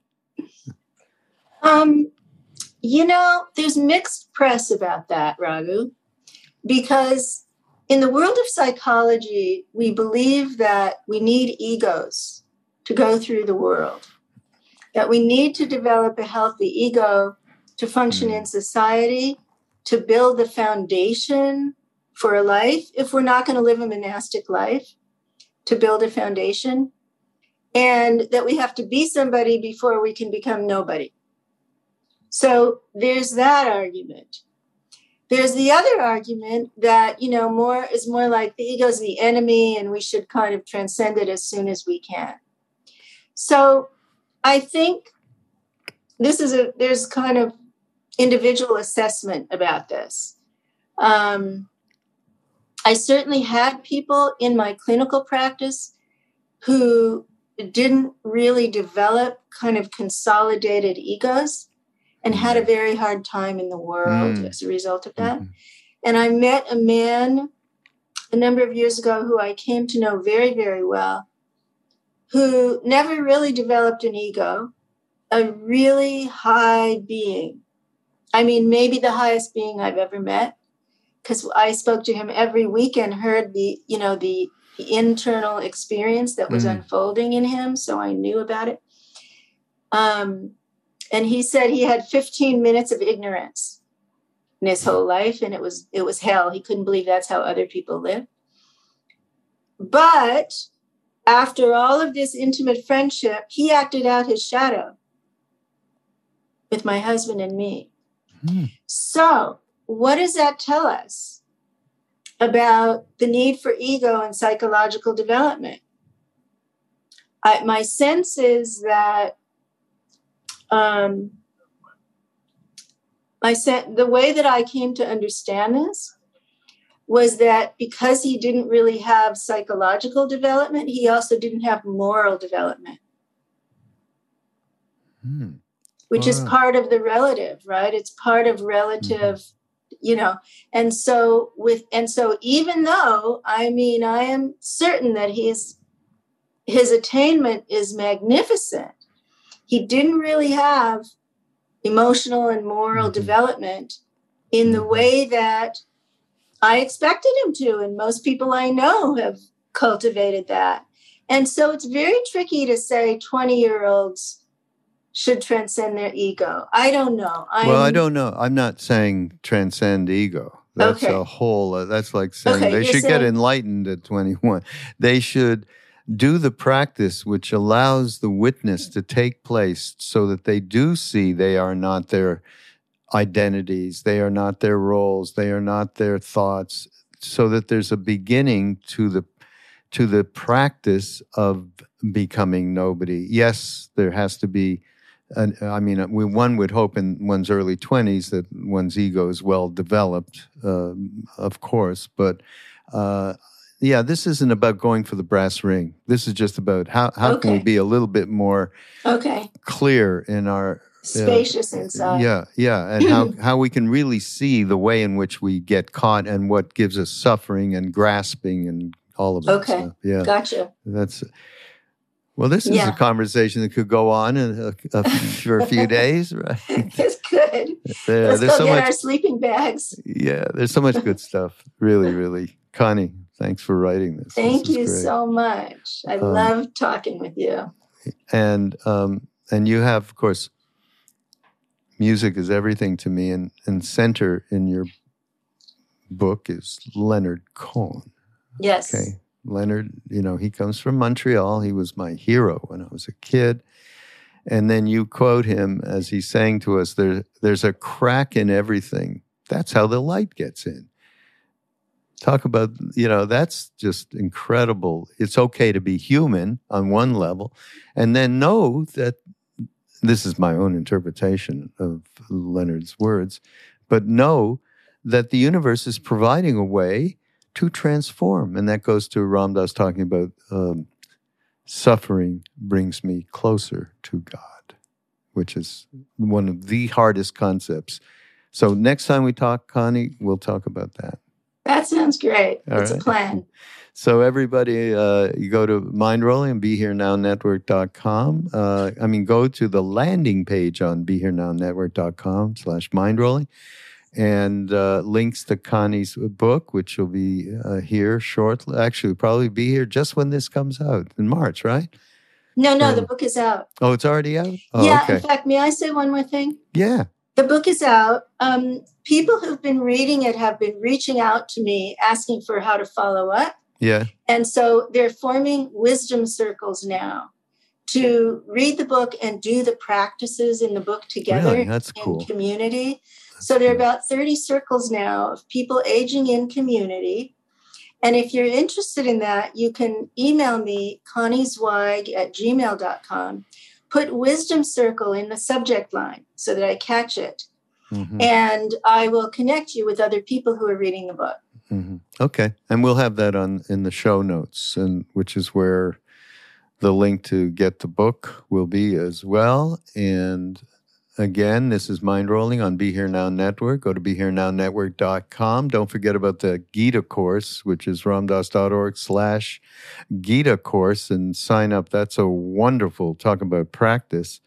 Um, you know, there's mixed press about that, Raghu, because in the world of psychology, we believe that we need egos to go through the world, that we need to develop a healthy ego to function in society, to build the foundation for a life, if we're not going to live a monastic life, to build a foundation, and that we have to be somebody before we can become nobody. So there's that argument. There's the other argument that, you know, more is more like the ego's the enemy and we should kind of transcend it as soon as we can. So I think this is a, there's kind of individual assessment about this. Um, I certainly had people in my clinical practice who didn't really develop kind of consolidated egos and had a very hard time in the world mm. as a result of that. Mm-hmm. And I met a man a number of years ago who I came to know very, very well, who never really developed an ego, a really high being. I mean, maybe the highest being I've ever met, because I spoke to him every week and heard the, you know, the, the internal experience that was mm. unfolding in him. So I knew about it. Um, and he said he had fifteen minutes of ignorance in his whole life. And it was, it was hell. He couldn't believe that's how other people live. But after all of this intimate friendship, he acted out his shadow with my husband and me. Mm. So what does that tell us about the need for ego and psychological development? I, my sense is that um, I said the way that I came to understand this was that because he didn't really have psychological development, he also didn't have moral development, mm. which wow. is part of the relative, right? It's part of relative. Mm-hmm. You know, and so with, and so even though, I mean, I am certain that he's, his attainment is magnificent, he didn't really have emotional and moral mm-hmm. development in the way that I expected him to. And most people I know have cultivated that. And so it's very tricky to say twenty year olds should transcend their ego. I don't know. I'm, well, I don't know. I'm not saying transcend ego. That's okay. a whole, uh, that's like saying okay, they should saying, get enlightened at twenty-one. They should do the practice which allows the witness to take place so that they do see they are not their identities, they are not their roles, they are not their thoughts, so that there's a beginning to the to the practice of becoming nobody. Yes, there has to be Uh, I mean, we, one would hope in one's early twenties that one's ego is well developed, uh, of course. But uh, yeah, this isn't about going for the brass ring. This is just about how, how okay. can we be a little bit more okay. clear in our... Spacious uh, inside. Yeah, yeah. And how, how we can really see the way in which we get caught and what gives us suffering and grasping and all of that okay. stuff. Yeah, gotcha. That's... Well, this is yeah. a conversation that could go on in a, a, for a few days, right? It's good. There, Let's there's go so get much, our sleeping bags. Yeah, there's so much good stuff. Really, really. Connie, thanks for writing this. Thank this you great. so much. I um, love talking with you. And um, and you have, of course, music is everything to me, and, and center in your book is Leonard Cohen. Yes. Okay. Leonard, you know, he comes from Montreal. He was my hero when I was a kid. And then you quote him as he's saying to us, there, there's a crack in everything. That's how the light gets in. Talk about, you know, that's just incredible. It's okay to be human on one level, and then know that this is my own interpretation of Leonard's words, but know that the universe is providing a way to transform. And that goes to Ram Dass talking about um, suffering brings me closer to God, which is one of the hardest concepts. So next time we talk, Connie, we'll talk about that. That sounds great. All it's right. a plan. So everybody, uh, you go to Mindrolling and be here now network dot com. Uh, I mean, go to the landing page on be here now network dot com slash Mindrolling, and uh, links to Connie's book, which will be uh, here shortly. Actually, probably be here just when this comes out in March, right? No, no, Um, the book is out. Oh, it's already out? Oh, yeah, okay. in fact, may I say one more thing? Yeah. The book is out. Um, people who've been reading it have been reaching out to me asking for how to follow up. Yeah. And so they're forming wisdom circles now to read the book and do the practices in the book together. Really? That's cool. In community. That's so there are cool. about thirty circles now of people aging in community. And if you're interested in that, you can email me, connie zweig at gmail dot com. Put wisdom circle in the subject line so that I catch it. Mm-hmm. And I will connect you with other people who are reading the book. Mm-hmm. Okay. And we'll have that on in the show notes, and which is where the link to get the book will be as well. And again, this is Mindrolling on Be Here Now Network. Go to be here now network dot com. Don't forget about the Gita course, which is ramdass.org slash Gita course, and sign up. That's a wonderful, talk about practice.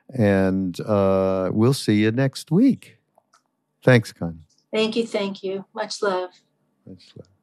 And uh, we'll see you next week. Thanks, Connie. Thank you. Thank you. Much love. Much love.